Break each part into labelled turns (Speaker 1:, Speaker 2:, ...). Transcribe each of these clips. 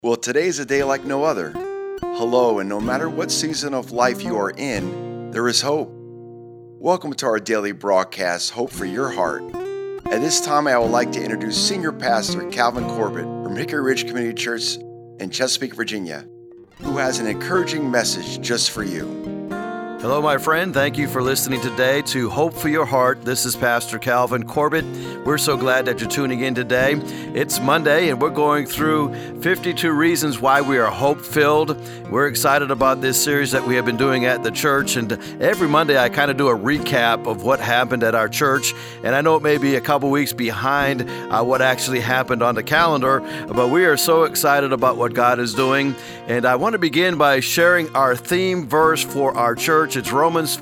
Speaker 1: Well, today's a day like no other. Hello, and no matter what season of life you are in, there is hope. Welcome to our daily broadcast, Hope for Your Heart. At this time, I would like to introduce Senior Pastor Calvin Corbett from Hickory Ridge Community Church in Chesapeake, Virginia, who has an encouraging message just for you.
Speaker 2: Hello, my friend. Thank you for listening today to Hope for Your Heart. This is Pastor Calvin Corbett. We're so glad that you're tuning in today. It's Monday, and we're going through 52 reasons why we are hope-filled. We're excited about this series that we have been doing at the church, and every Monday I kind of do a recap of what happened at our church, and I know it may be a couple weeks behind what actually happened on the calendar, but we are so excited about what God is doing, and I want to begin by sharing our theme verse for our church. It's Romans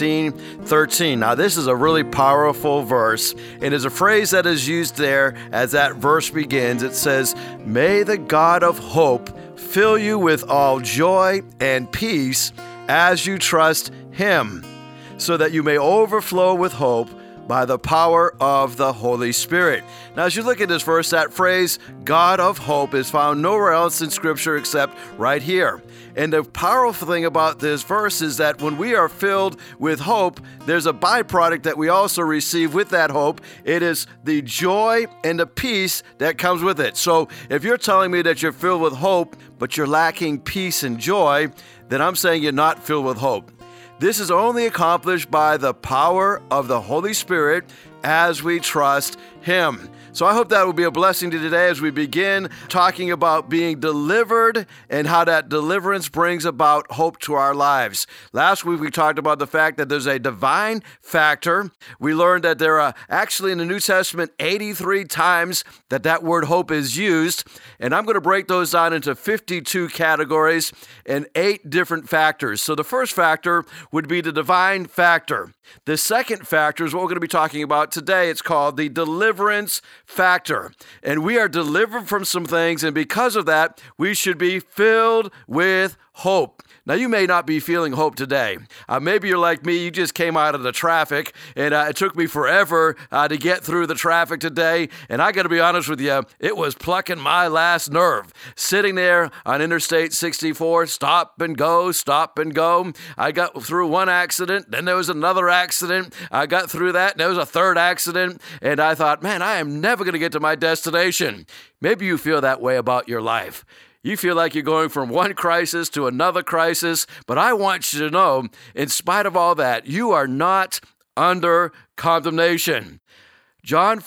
Speaker 2: 15:13. Now, this is a really powerful verse. It is a phrase that is used there as that verse begins. It says, "May the God of hope fill you with all joy and peace as you trust Him, so that you may overflow with hope by the power of the Holy Spirit." Now, as you look at this verse, that phrase, God of hope, is found nowhere else in Scripture except right here. And the powerful thing about this verse is that when we are filled with hope, there's a byproduct that we also receive with that hope. It is the joy and the peace that comes with it. So if you're telling me that you're filled with hope, but you're lacking peace and joy, then I'm saying you're not filled with hope. This is only accomplished by the power of the Holy Spirit as we trust Him. So I hope that will be a blessing to today as we begin talking about being delivered and how that deliverance brings about hope to our lives. Last week we talked about the fact that there's a divine factor. We learned that there are actually in the New Testament 83 times that word hope is used. And I'm going to break those down into 52 categories and 8 different factors. So the first factor would be the divine factor. The second factor is what we're going to be talking about today. It's called the deliverance factor. And we are delivered from some things, and because of that, we should be filled with hope. Now, you may not be feeling hope today. Maybe you're like me, you just came out of the traffic, and it took me forever to get through the traffic today, and I got to be honest with you, it was plucking my last nerve. Sitting there on Interstate 64, stop and go, stop and go. I got through one accident, then there was another accident. I got through that, and there was a third accident, and I thought, man, I am never going to get to my destination. Maybe you feel that way about your life. You feel like you're going from one crisis to another crisis, but I want you to know, in spite of all that, you are not under condemnation. John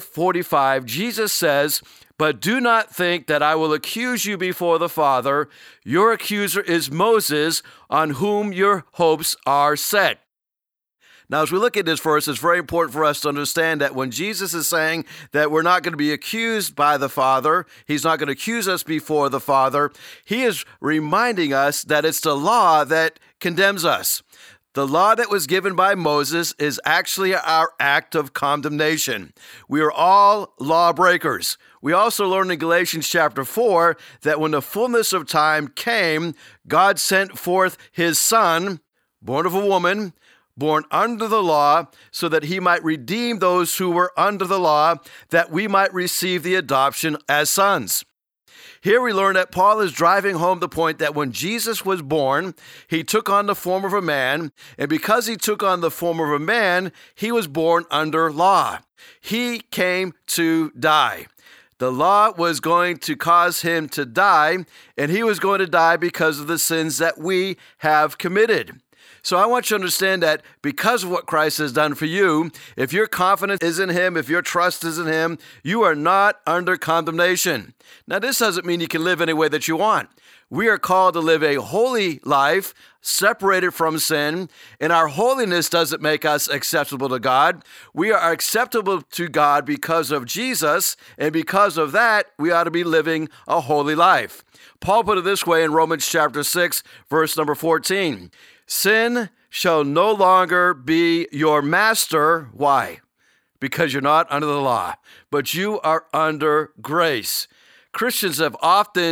Speaker 2: 5:45, Jesus says, "But do not think that I will accuse you before the Father. Your accuser is Moses, on whom your hopes are set." Now, as we look at this verse, it's very important for us to understand that when Jesus is saying that we're not going to be accused by the Father, He's not going to accuse us before the Father, He is reminding us that it's the law that condemns us. The law that was given by Moses is actually our act of condemnation. We are all lawbreakers. We also learn in Galatians chapter 4 that when the fullness of time came, God sent forth His Son, born of a woman, born under the law, so that He might redeem those who were under the law, that we might receive the adoption as sons. Here we learn that Paul is driving home the point that when Jesus was born, He took on the form of a man, and because He took on the form of a man, He was born under law. He came to die. The law was going to cause Him to die, and He was going to die because of the sins that we have committed. So I want you to understand that because of what Christ has done for you, if your confidence is in Him, if your trust is in Him, you are not under condemnation. Now, this doesn't mean you can live any way that you want. We are called to live a holy life, separated from sin, and our holiness doesn't make us acceptable to God. We are acceptable to God because of Jesus, and because of that, we ought to be living a holy life. Paul put it this way in Romans chapter 6, verse number 14. "Sin shall no longer be your master." Why? Because you're not under the law, but you are under grace. Christians have often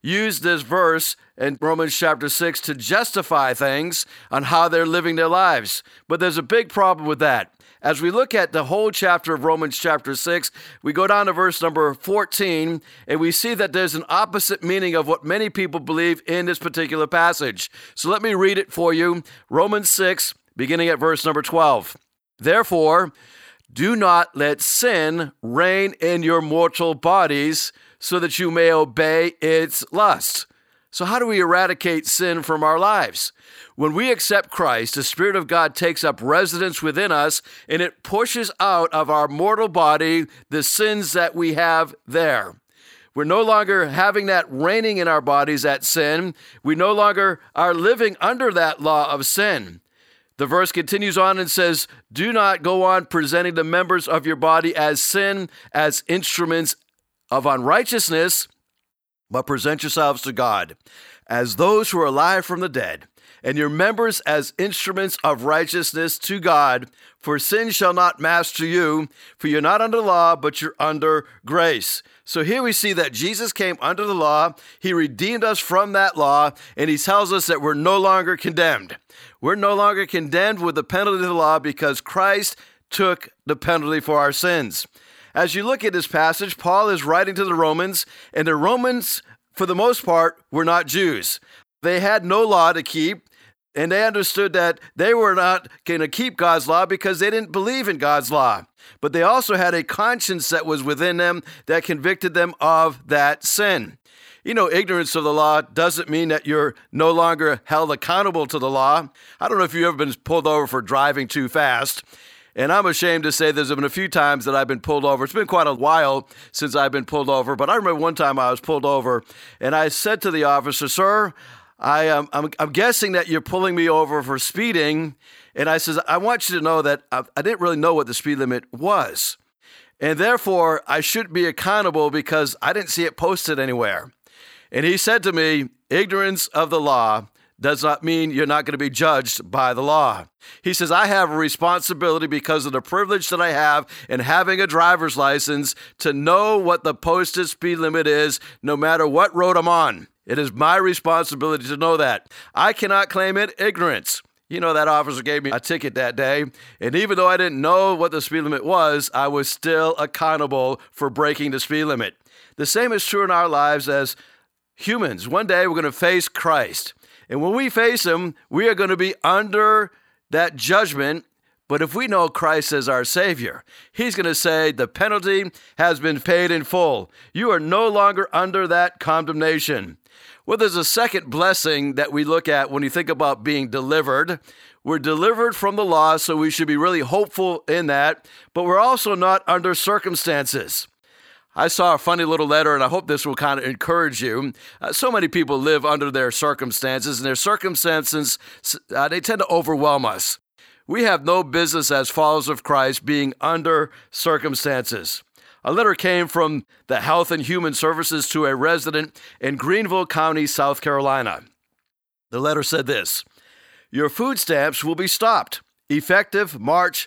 Speaker 2: use this verse in Romans chapter 6 to justify things on how they're living their lives. But there's a big problem with that. As we look at the whole chapter of Romans chapter 6, we go down to verse number 14, and we see that there's an opposite meaning of what many people believe in this particular passage. So let me read it for you. Romans 6, beginning at verse number 12. Therefore, do not let sin reign in your mortal bodies so that you may obey its lust. So how do we eradicate sin from our lives? When we accept Christ, the Spirit of God takes up residence within us, and it pushes out of our mortal body the sins that we have there. We're no longer having that reigning in our bodies, that sin. We no longer are living under that law of sin. The verse continues on and says, do not go on presenting the members of your body as sin, as instruments of unrighteousness, but present yourselves to God as those who are alive from the dead, and your members as instruments of righteousness to God. For sin shall not master you, for you're not under law, but you're under grace. So here we see that Jesus came under the law. He redeemed us from that law, and he tells us that we're no longer condemned. We're no longer condemned with the penalty of the law because Christ took the penalty for our sins. As you look at this passage, Paul is writing to the Romans, and the Romans, for the most part, were not Jews. They had no law to keep, and they understood that they were not going to keep God's law because they didn't believe in God's law. But they also had a conscience that was within them that convicted them of that sin. You know, ignorance of the law doesn't mean that you're no longer held accountable to the law. I don't know if you've ever been pulled over for driving too fast. And I'm ashamed to say there's been a few times that I've been pulled over. It's been quite a while since I've been pulled over, but I remember one time I was pulled over, and I said to the officer, sir, I'm guessing that you're pulling me over for speeding. And I says, I want you to know that I didn't really know what the speed limit was. And therefore, I should be accountable because I didn't see it posted anywhere. And he said to me, ignorance of the law does not mean you're not going to be judged by the law. He says, I have a responsibility because of the privilege that I have in having a driver's license to know what the posted speed limit is, no matter what road I'm on. It is my responsibility to know that. I cannot claim it ignorance. You know, that officer gave me a ticket that day, and even though I didn't know what the speed limit was, I was still accountable for breaking the speed limit. The same is true in our lives as humans. One day we're going to face Christ. And when we face him, we are going to be under that judgment. But if we know Christ as our Savior, he's going to say the penalty has been paid in full. You are no longer under that condemnation. Well, there's a second blessing that we look at when you think about being delivered. We're delivered from the law, so we should be really hopeful in that. But we're also not under circumstances. I saw a funny little letter, and I hope this will kind of encourage you. So many people live under their circumstances, and their circumstances, they tend to overwhelm us. We have no business as followers of Christ being under circumstances. A letter came from the Health and Human Services to a resident in Greenville County, South Carolina. The letter said this: your food stamps will be stopped, effective March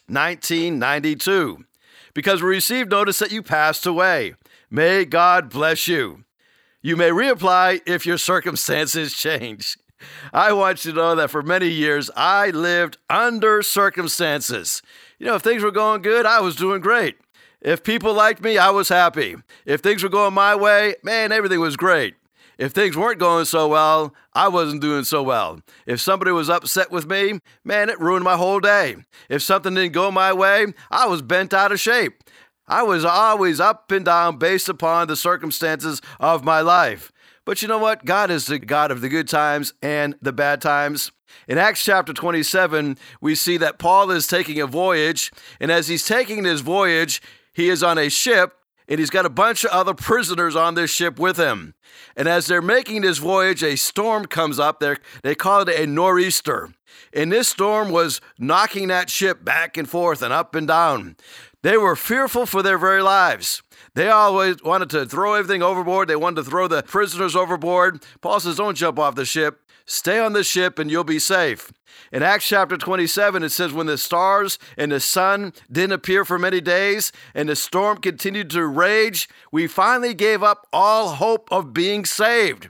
Speaker 2: 1992. Because we received notice that you passed away. May God bless you. You may reapply if your circumstances change. I want you to know that for many years, I lived under circumstances. You know, if things were going good, I was doing great. If people liked me, I was happy. If things were going my way, man, everything was great. If things weren't going so well, I wasn't doing so well. If somebody was upset with me, man, it ruined my whole day. If something didn't go my way, I was bent out of shape. I was always up and down based upon the circumstances of my life. But you know what? God is the God of the good times and the bad times. In Acts chapter 27, we see that Paul is taking a voyage, and as he's taking this voyage, he is on a ship, and he's got a bunch of other prisoners on this ship with him. And as they're making this voyage, a storm comes up. They call it a nor'easter. And this storm was knocking that ship back and forth and up and down. They were fearful for their very lives. They always wanted to throw everything overboard. They wanted to throw the prisoners overboard. Paul says, don't jump off the ship. Stay on the ship and you'll be safe. In Acts chapter 27, it says, when the stars and the sun didn't appear for many days and the storm continued to rage, we finally gave up all hope of being saved.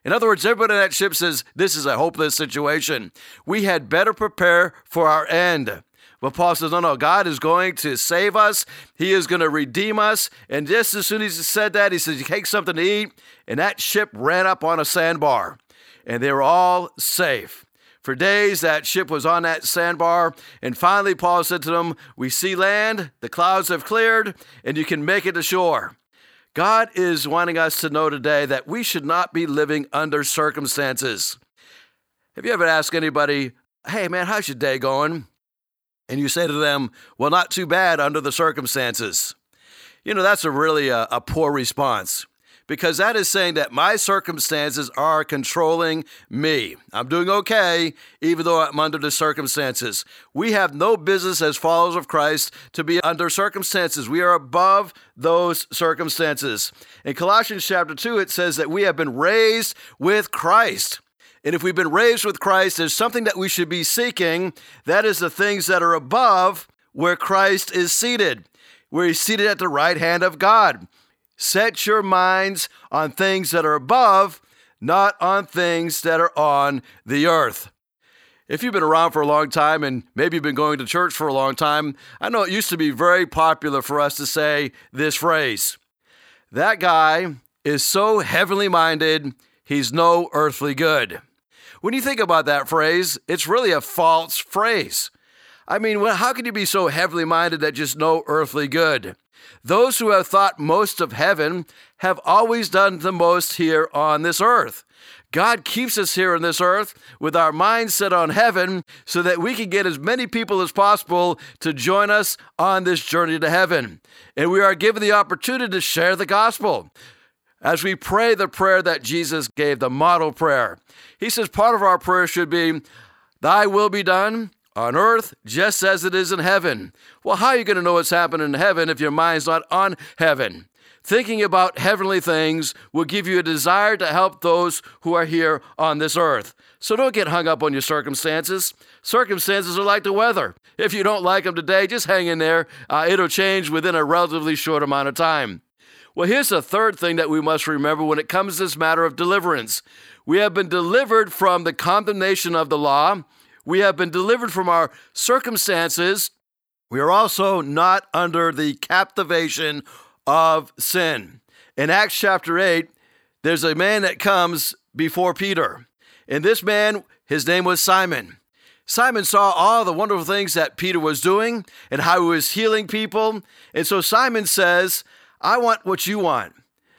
Speaker 2: In other words, everybody on that ship says, this is a hopeless situation. We had better prepare for our end. But Paul says, no, God is going to save us. He is going to redeem us. And just as soon as he said that, he says, you take something to eat. And that ship ran up on a sandbar. And they were all safe. For days, that ship was on that sandbar. And finally, Paul said to them, we see land, the clouds have cleared, and you can make it to shore. God is wanting us to know today that we should not be living under circumstances. Have you ever asked anybody, hey man, how's your day going? And you say to them, well, not too bad under the circumstances. You know, that's really a poor response, because that is saying that my circumstances are controlling me. I'm doing okay, even though I'm under the circumstances. We have no business as followers of Christ to be under circumstances. We are above those circumstances. In Colossians chapter 2, it says that we have been raised with Christ. And if we've been raised with Christ, there's something that we should be seeking. That is the things that are above where Christ is seated, where he's seated at the right hand of God. Set your minds on things that are above, not on things that are on the earth. If you've been around for a long time and maybe you've been going to church for a long time, I know it used to be very popular for us to say this phrase: that guy is so heavenly minded, he's no earthly good. When you think about that phrase, it's really a false phrase. I mean, how can you be so heavenly minded that just no earthly good? Those who have thought most of heaven have always done the most here on this earth. God keeps us here on this earth with our minds set on heaven so that we can get as many people as possible to join us on this journey to heaven. And we are given the opportunity to share the gospel. As we pray the prayer that Jesus gave, the model prayer, he says part of our prayer should be, thy will be done on earth just as it is in heaven. Well, how are you going to know what's happening in heaven if your mind's not on heaven? Thinking about heavenly things will give you a desire to help those who are here on this earth. So don't get hung up on your circumstances. Circumstances are like the weather. If you don't like them today, just hang in there. It'll change within a relatively short amount of time. Well, here's the third thing that we must remember when it comes to this matter of deliverance. We have been delivered from the condemnation of the law. We have been delivered from our circumstances. We are also not under the captivation of sin. In Acts chapter 8, there's a man that comes before Peter. And this man, his name was Simon. Simon saw all the wonderful things that Peter was doing and how he was healing people. And so Simon says, I want what you want.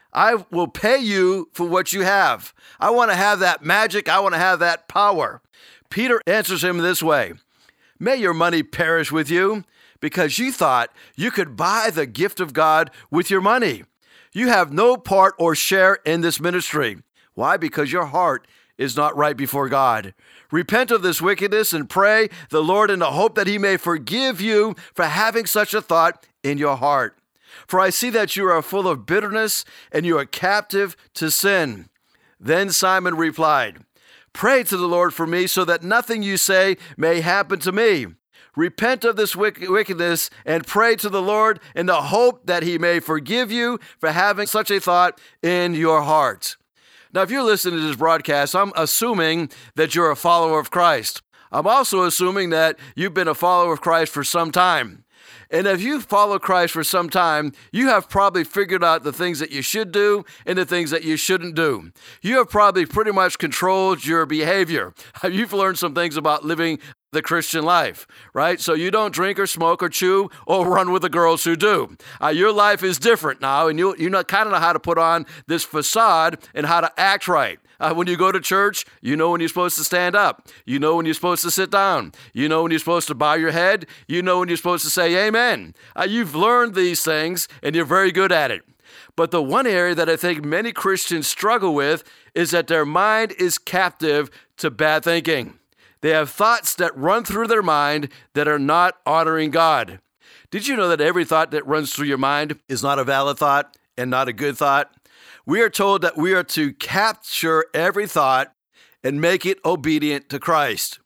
Speaker 2: I will pay you for what you have. I want to have that magic. I want to have that power. Peter answers him this way: may your money perish with you, because you thought you could buy the gift of God with your money. You have no part or share in this ministry. Why? Because your heart is not right before God. Repent of this wickedness and pray the Lord in the hope that he may forgive you for having such a thought in your heart. For I see that you are full of bitterness and you are captive to sin. Then Simon replied, pray to the Lord for me so that nothing you say may happen to me. Repent of this wickedness and pray to the Lord in the hope that he may forgive you for having such a thought in your heart. Now, if you're listening to this broadcast, I'm assuming that you're a follower of Christ. I'm also assuming that you've been a follower of Christ for some time. And if you follow Christ for some time, you have probably figured out the things that you should do and the things that you shouldn't do. You have probably pretty much controlled your behavior. You've learned some things about living the Christian life, right? So you don't drink or smoke or chew or run with the girls who do. Your life is different now, and you kind of know how to put on this facade and how to act right. When you go to church, you know when you're supposed to stand up. You know when you're supposed to sit down. You know when you're supposed to bow your head. You know when you're supposed to say amen. You've learned these things, and you're very good at it. But the one area that I think many Christians struggle with is that their mind is captive to bad thinking. They have thoughts that run through their mind that are not honoring God. Did you know that every thought that runs through your mind is not a valid thought and not a good thought? We are told that we are to capture every thought and make it obedient to Christ.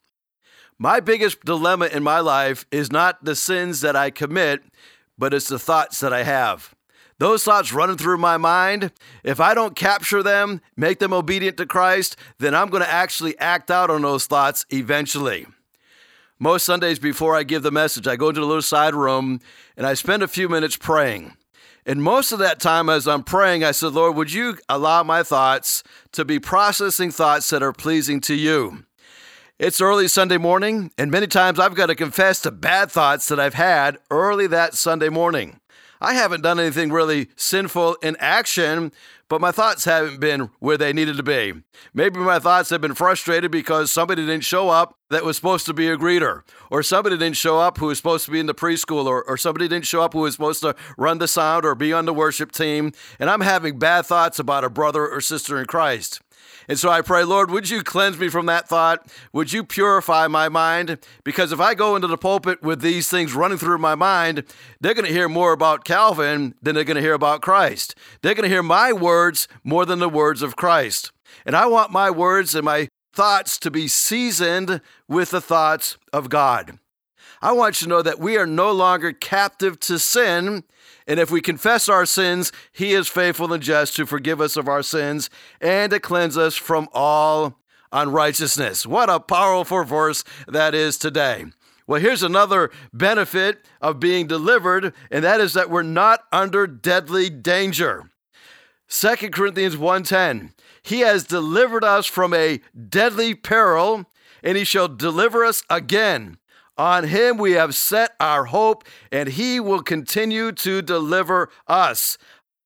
Speaker 2: My biggest dilemma in my life is not the sins that I commit, but it's the thoughts that I have. those thoughts running through my mind, if I don't capture them, make them obedient to Christ, then I'm going to actually act out on those thoughts eventually. Most Sundays before I give the message, I go into a little side room and I spend a few minutes praying. And most of that time as I'm praying, I said, Lord, would you allow my thoughts to be processing thoughts that are pleasing to you? It's early Sunday morning, and many times I've got to confess to bad thoughts that I've had early that Sunday morning. I haven't done anything really sinful in action, but my thoughts haven't been where they needed to be. Maybe my thoughts have been frustrated because somebody didn't show up that was supposed to be a greeter, or somebody didn't show up who was supposed to be in the preschool, or somebody didn't show up who was supposed to run the sound or be on the worship team, and I'm having bad thoughts about a brother or sister in Christ. And so I pray, Lord, would you cleanse me from that thought? Would you purify my mind? Because if I go into the pulpit with these things running through my mind, they're going to hear more about Calvin than they're going to hear about Christ. They're going to hear my words more than the words of Christ. And I want my words and my thoughts to be seasoned with the thoughts of God. I want you to know that we are no longer captive to sin, and if we confess our sins, He is faithful and just to forgive us of our sins and to cleanse us from all unrighteousness. What a powerful verse that is today. Well, here's another benefit of being delivered, and that is that we're not under deadly danger. 2 Corinthians 1:10, He has delivered us from a deadly peril, and He shall deliver us again. On Him we have set our hope, and He will continue to deliver us.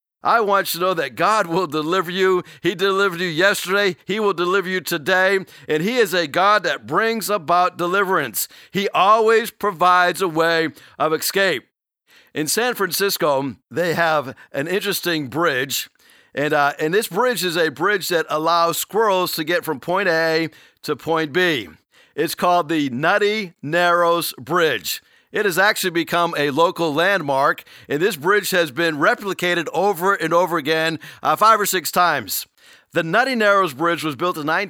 Speaker 2: I want you to know that God will deliver you. He delivered you yesterday. He will deliver you today. And He is a God that brings about deliverance. He always provides a way of escape. In San Francisco, they have an interesting bridge. And this bridge is a bridge that allows squirrels to get from point A to point B. It's called the Nutty Narrows Bridge. It has actually become a local landmark, and this bridge has been replicated over and over again 5 or 6 times. The Nutty Narrows Bridge was built in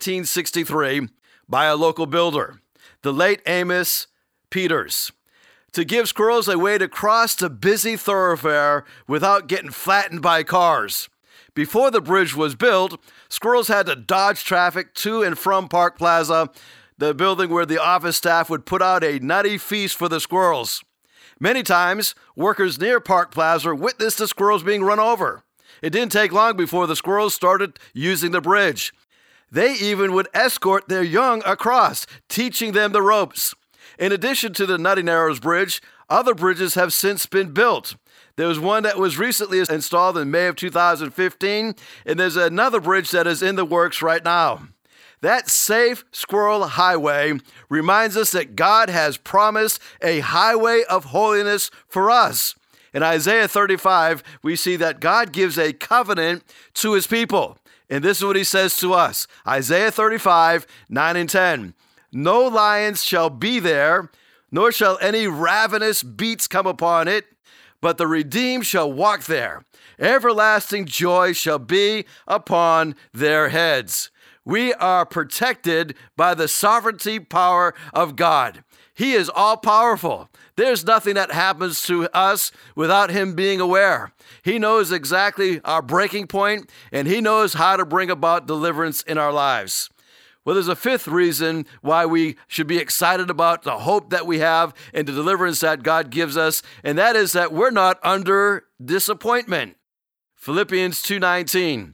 Speaker 2: 1963 by a local builder, the late Amos Peters, to give squirrels a way to cross the busy thoroughfare without getting flattened by cars. Before the bridge was built, squirrels had to dodge traffic to and from Park Plaza, the building where the office staff would put out a nutty feast for the squirrels. Many times, workers near Park Plaza witnessed the squirrels being run over. It didn't take long before the squirrels started using the bridge. They even would escort their young across, teaching them the ropes. In addition to the Nutty Narrows Bridge, other bridges have since been built. There was one that was recently installed in May of 2015, and there's another bridge that is in the works right now. That safe squirrel highway reminds us that God has promised a highway of holiness for us. In Isaiah 35, we see that God gives a covenant to His people. And this is what He says to us. Isaiah 35, 9 and 10. No lions shall be there, nor shall any ravenous beasts come upon it, but the redeemed shall walk there. Everlasting joy shall be upon their heads. We are protected by the sovereignty power of God. He is all-powerful. There's nothing that happens to us without Him being aware. He knows exactly our breaking point, and He knows how to bring about deliverance in our lives. Well, there's a fifth reason why we should be excited about the hope that we have and the deliverance that God gives us, and that is that we're not under disappointment. Philippians 2:19.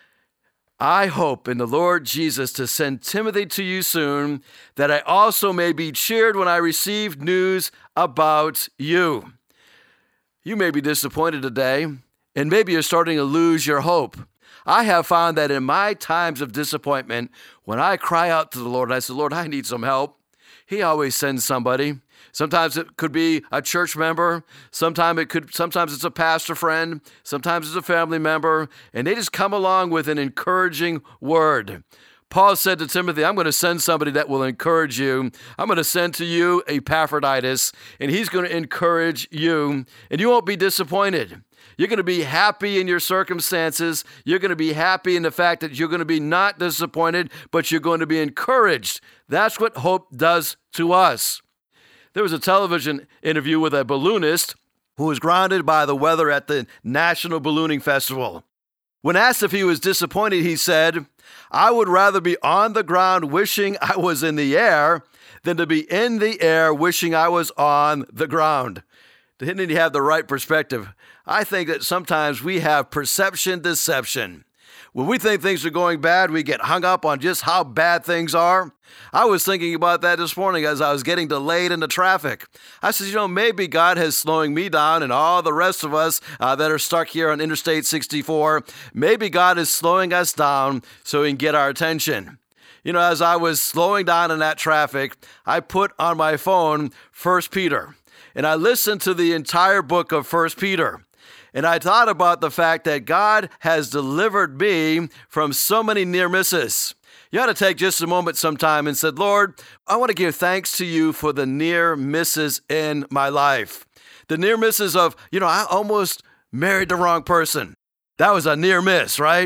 Speaker 2: I hope in the Lord Jesus to send Timothy to you soon, that I also may be cheered when I receive news about you. You may be disappointed today, and maybe you're starting to lose your hope. I have found that in my times of disappointment, when I cry out to the Lord, and I say, Lord, I need some help, He always sends somebody. Sometimes it could be a church member. Sometimes it's a pastor friend. Sometimes it's a family member. And they just come along with an encouraging word. Paul said to Timothy, I'm going to send somebody that will encourage you. I'm going to send to you Epaphroditus, and he's going to encourage you, and you won't be disappointed. You're going to be happy in your circumstances. You're going to be happy in the fact that you're going to be not disappointed, but you're going to be encouraged. That's what hope does to us. There was a television interview with a balloonist who was grounded by the weather at the National Ballooning Festival. When asked if he was disappointed, he said, "I would rather be on the ground wishing I was in the air than to be in the air wishing I was on the ground." Didn't he have the right perspective? I think that sometimes we have perception deception. When we think things are going bad, we get hung up on just how bad things are. I was thinking about that this morning as I was getting delayed in the traffic. I said, maybe God is slowing me down and all the rest of us that are stuck here on Interstate 64, maybe God is slowing us down so he can get our attention. As I was slowing down in that traffic, I put on my phone 1 Peter, and I listened to the entire book of 1 Peter. And I thought about the fact that God has delivered me from so many near misses. You ought to take just a moment sometime and said, "Lord, I want to give thanks to you for the near misses in my life." The near misses of, I almost married the wrong person. That was a near miss, right?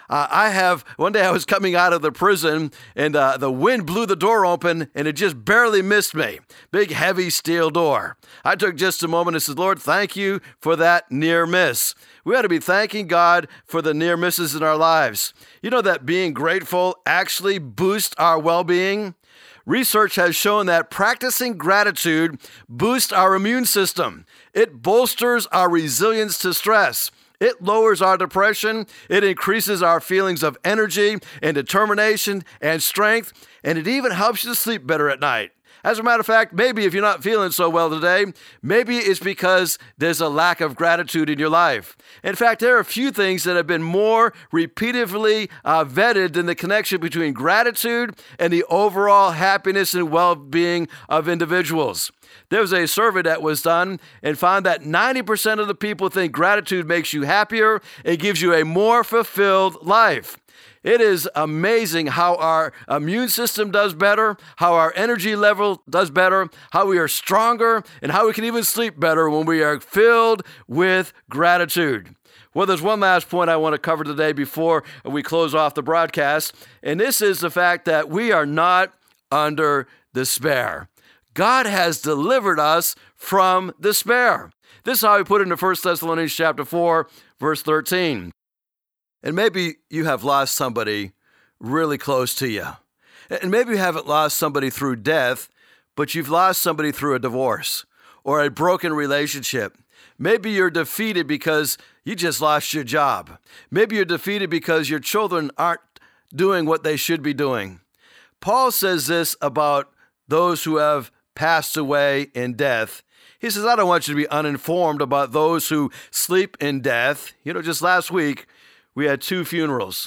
Speaker 2: One day I was coming out of the prison and the wind blew the door open and it just barely missed me. Big, heavy steel door. I took just a moment and said, "Lord, thank you for that near miss." We ought to be thanking God for the near misses in our lives. You know that being grateful actually boosts our well-being? Research has shown that practicing gratitude boosts our immune system. It bolsters our resilience to stress. It lowers our depression, it increases our feelings of energy and determination and strength, and it even helps you to sleep better at night. As a matter of fact, maybe if you're not feeling so well today, maybe it's because there's a lack of gratitude in your life. In fact, there are a few things that have been more repeatedly vetted than the connection between gratitude and the overall happiness and well-being of individuals. There was a survey that was done and found that 90% of the people think gratitude makes you happier and gives you a more fulfilled life. It is amazing how our immune system does better, how our energy level does better, how we are stronger, and how we can even sleep better when we are filled with gratitude. Well, there's one last point I want to cover today before we close off the broadcast, and this is the fact that we are not under despair. God has delivered us from despair. This is how he put it in 1 Thessalonians chapter 4, verse 13. And maybe you have lost somebody really close to you. And maybe you haven't lost somebody through death, but you've lost somebody through a divorce or a broken relationship. Maybe you're defeated because you just lost your job. Maybe you're defeated because your children aren't doing what they should be doing. Paul says this about those who have passed away in death. He says, "I don't want you to be uninformed about those who sleep in death." Just last week, we had 2 funerals.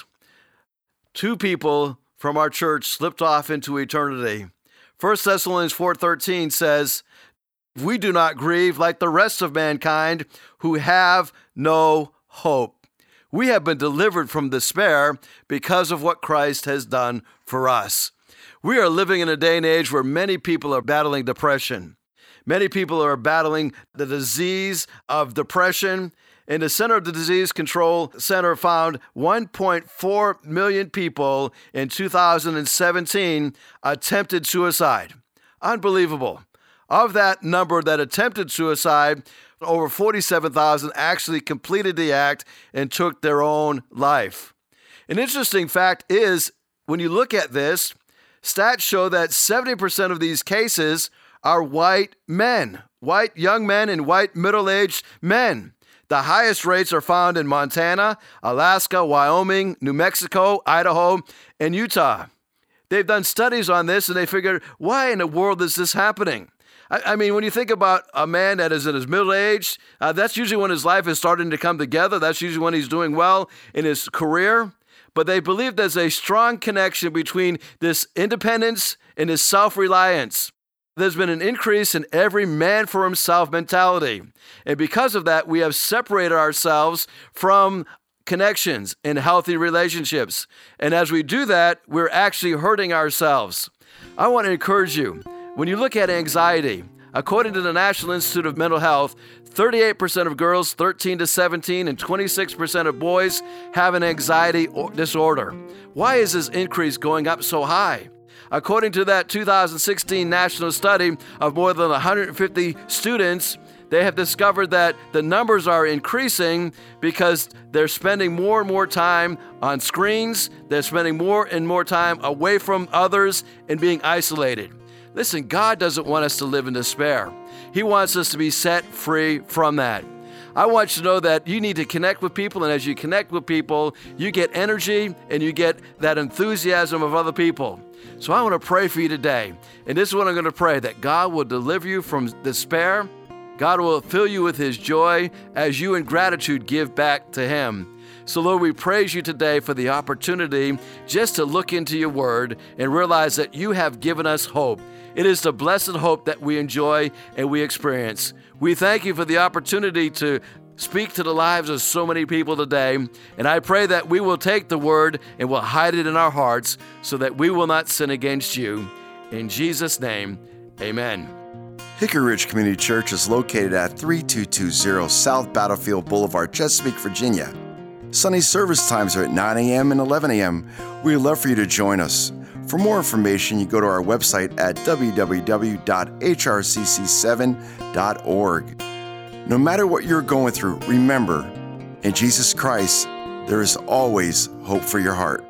Speaker 2: 2 people from our church slipped off into eternity. 1 Thessalonians 4:13 says, "We do not grieve like the rest of mankind who have no hope." We have been delivered from despair because of what Christ has done for us. We are living in a day and age where many people are battling depression. Many people are battling the disease of depression. And the Center of the Disease Control Center found 1.4 million people in 2017 attempted suicide. Unbelievable. Of that number that attempted suicide, over 47,000 actually completed the act and took their own life. An interesting fact is, when you look at this, stats show that 70% of these cases are white men, white young men and white middle-aged men. The highest rates are found in Montana, Alaska, Wyoming, New Mexico, Idaho, and Utah. They've done studies on this, and they figured, why in the world is this happening? I mean, when you think about a man that is in his middle age, that's usually when his life is starting to come together. That's usually when he's doing well in his career. But they believe there's a strong connection between this independence and this self-reliance. There's been an increase in every man for himself mentality. And because of that, we have separated ourselves from connections in healthy relationships. And as we do that, we're actually hurting ourselves. I want to encourage you, when you look at anxiety, according to the National Institute of Mental Health, 38% of girls 13 to 17 and 26% of boys have an anxiety disorder. Why is this increase going up so high? According to that 2016 national study of more than 150 students, they have discovered that the numbers are increasing because they're spending more and more time on screens. They're spending more and more time away from others and being isolated. Listen, God doesn't want us to live in despair. He wants us to be set free from that. I want you to know that you need to connect with people, and as you connect with people, you get energy and you get that enthusiasm of other people. So I want to pray for you today. And this is what I'm going to pray, that God will deliver you from despair. God will fill you with His joy as you in gratitude give back to Him. So Lord, we praise you today for the opportunity just to look into your word and realize that you have given us hope. It is the blessed hope that we enjoy and we experience. We thank you for the opportunity to speak to the lives of so many people today. And I pray that we will take the word and will hide it in our hearts so that we will not sin against you. In Jesus' name, amen.
Speaker 1: Hickory Ridge Community Church is located at 3220 South Battlefield Boulevard, Chesapeake, Virginia. Sunday service times are at 9 a.m. and 11 a.m. We'd love for you to join us. For more information, you go to our website at www.hrcc7.org. No matter what you're going through, remember, in Jesus Christ, there is always hope for your heart.